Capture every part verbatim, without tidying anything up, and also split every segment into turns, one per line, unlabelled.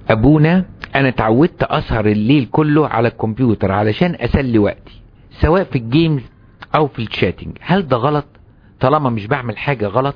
ابونا انا اتعودت اسهر الليل كله على الكمبيوتر علشان اسلي وقتي، سواء في الجيمز او في الشاتنج. هل ده غلط طالما مش بعمل حاجة غلط؟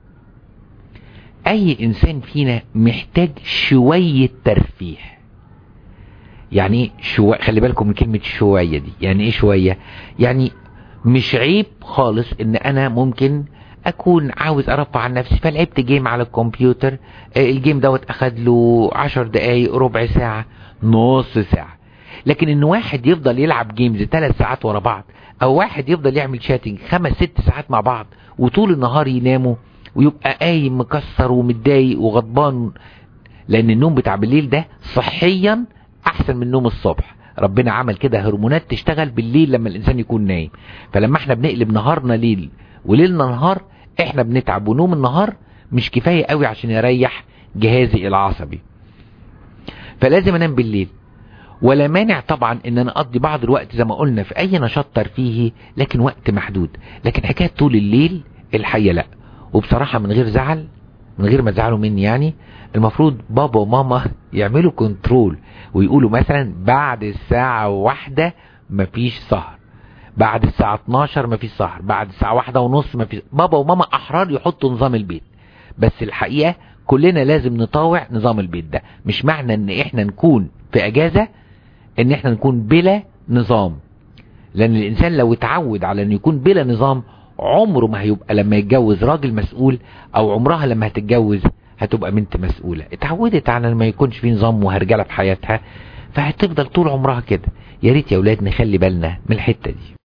اي انسان فينا محتاج شوية ترفيه. يعني ايه شوية؟ خلي بالكم من كلمة شوية دي. يعني ايه شوية؟ يعني مش عيب خالص ان انا ممكن اكون عاوز ارفع عن نفسي فلعبت جيم على الكمبيوتر، الجيم دوت اخد له عشر دقايق، ربع ساعة، نص ساعة. لكن ان واحد يفضل يلعب جيمز ثلاث ساعات ورا بعض، او واحد يفضل يعمل شاتنج خمس ست ساعات مع بعض وطول النهار يناموا ويبقى قايم مكسر ومتضايق وغضبان، لان النوم بتاع بالليل ده صحيا احسن من نوم الصبح. ربنا عمل كده هرمونات تشتغل بالليل لما الانسان يكون نايم. فلما احنا بنقلب نهارنا ليل وليلنا نهار احنا بنتعب، ونوم النهار مش كفاية قوي عشان يريح جهازي العصبي. فلازم انام بالليل. ولا مانع طبعا ان انا اقضي بعض الوقت زي ما قلنا في اي نشاط ترفيهي، لكن وقت محدود. لكن حكاية طول الليل الحقيقة لا. وبصراحة من غير زعل، من غير ما تزعلوا مني، يعني المفروض بابا وماما يعملوا كنترول ويقولوا مثلا بعد الساعة واحدة مفيش سهر، بعد الساعة اتناشر مفيش سهر، بعد الساعة واحدة ونص مفيش. بابا وماما احرار يحطوا نظام البيت، بس الحقيقة كلنا لازم نطاوع نظام البيت ده. مش معنى ان احنا نكون في اجازة ان احنا نكون بلا نظام، لان الانسان لو اتعود على ان يكون بلا نظام عمره ما هيبقى لما يتجوز راجل مسؤول، او عمرها لما هتتجوز هتبقى بنت مسؤولة. اتعودت على ان ما يكونش في نظام وهرجلة في حياتها، فهتفضل طول عمرها كده. يا ريت يا اولاد نخلي بالنا من الحتة دي.